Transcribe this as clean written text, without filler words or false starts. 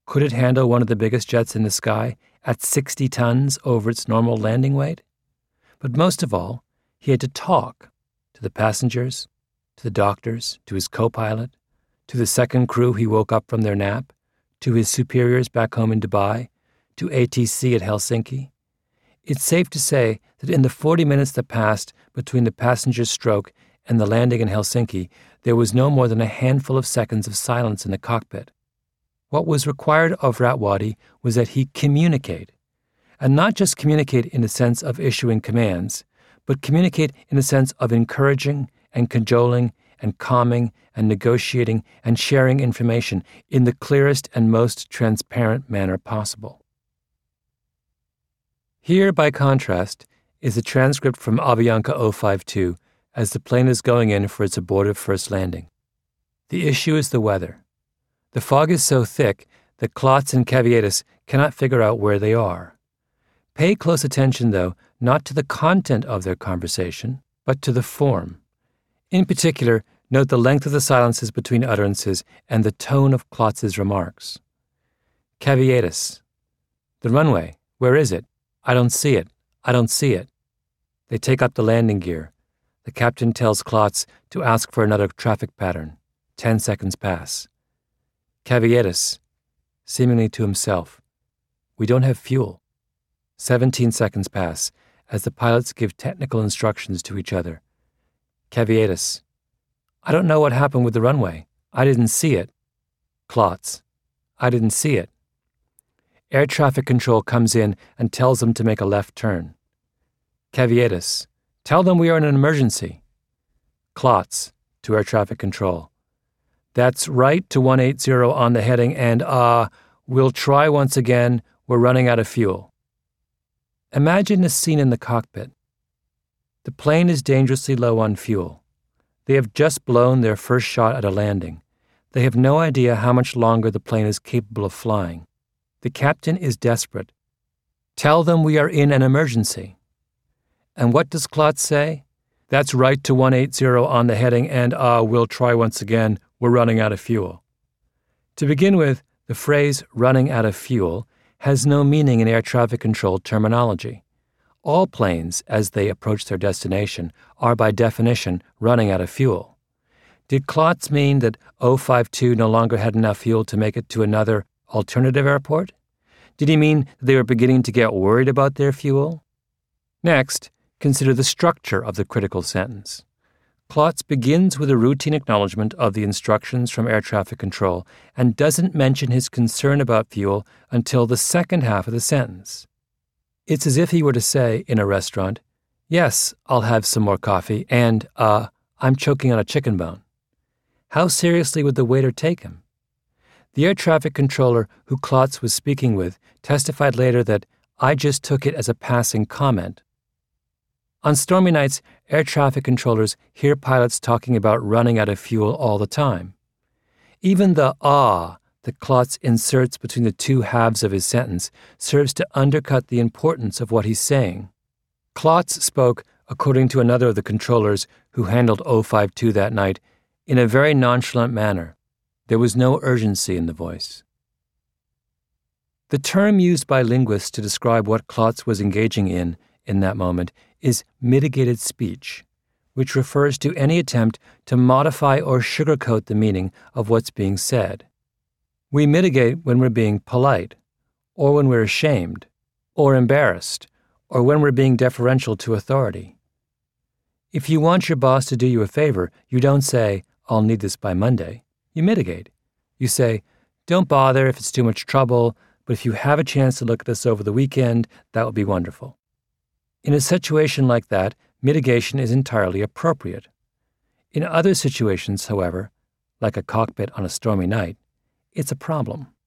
Could it handle one of the biggest jets in the sky at 60 tons over its normal landing weight? But most of all, he had to talk to the passengers, to the doctors, to his co-pilot, to the second crew he woke up from their nap, to his superiors back home in Dubai, to ATC at Helsinki. It's safe to say that in the 40 minutes that passed between the passenger's stroke and the landing in Helsinki, there was no more than a handful of seconds of silence in the cockpit. What was required of Ratwadi was that he communicate, and not just communicate in the sense of issuing commands, but communicate in the sense of encouraging and cajoling and calming and negotiating and sharing information in the clearest and most transparent manner possible. Here, by contrast, is a transcript from Avianca 052 as the plane is going in for its abortive first landing. The issue is the weather. The fog is so thick that Klotz and Kavietis cannot figure out where they are. Pay close attention, though, not to the content of their conversation, but to the form. In particular, note the length of the silences between utterances and the tone of Klotz's remarks. Kavietis: "The runway, where is it? I don't see it. I don't see it." They take up the landing gear. The captain tells Klotz to ask for another traffic pattern. 10 seconds pass. Kavietis, seemingly to himself: "We don't have fuel." 17 seconds pass as the pilots give technical instructions to each other. Kavietis: "I don't know what happened with the runway. I didn't see it." Klotz: "I didn't see it." Air traffic control comes in and tells them to make a left turn. Kavietis: "Tell them we are in an emergency." Klotz to air traffic control: "That's right to 180 on the heading and we'll try once again. We're running out of fuel." Imagine the scene in the cockpit. The plane is dangerously low on fuel. They have just blown their first shot at a landing. They have no idea how much longer the plane is capable of flying. The captain is desperate. "Tell them we are in an emergency." And what does Klotz say? "That's right to 180 on the heading and we'll try once again. We're running out of fuel." To begin with, the phrase "running out of fuel" has no meaning in air traffic control terminology. All planes, as they approach their destination, are by definition running out of fuel. Did Klotz mean that 052 no longer had enough fuel to make it to another alternative airport? Did he mean that they were beginning to get worried about their fuel? Next, consider the structure of the critical sentence. Klotz begins with a routine acknowledgement of the instructions from air traffic control and doesn't mention his concern about fuel until the second half of the sentence. It's as if he were to say in a restaurant, "Yes, I'll have some more coffee, and, I'm choking on a chicken bone." How seriously would the waiter take him? The air traffic controller who Klotz was speaking with testified later that, "I just took it as a passing comment." On stormy nights, air traffic controllers hear pilots talking about running out of fuel all the time. Even the that Klotz inserts between the two halves of his sentence serves to undercut the importance of what he's saying. Klotz spoke, according to another of the controllers who handled 052 that night, in a very nonchalant manner. There was no urgency in the voice. The term used by linguists to describe what Klotz was engaging in that moment is mitigated speech, which refers to any attempt to modify or sugarcoat the meaning of what's being said. We mitigate when we're being polite, or when we're ashamed, or embarrassed, or when we're being deferential to authority. If you want your boss to do you a favor, you don't say, "I'll need this by Monday." You mitigate. You say, "Don't bother if it's too much trouble, but if you have a chance to look at this over the weekend, that would be wonderful." In a situation like that, mitigation is entirely appropriate. In other situations, however, like a cockpit on a stormy night, it's a problem.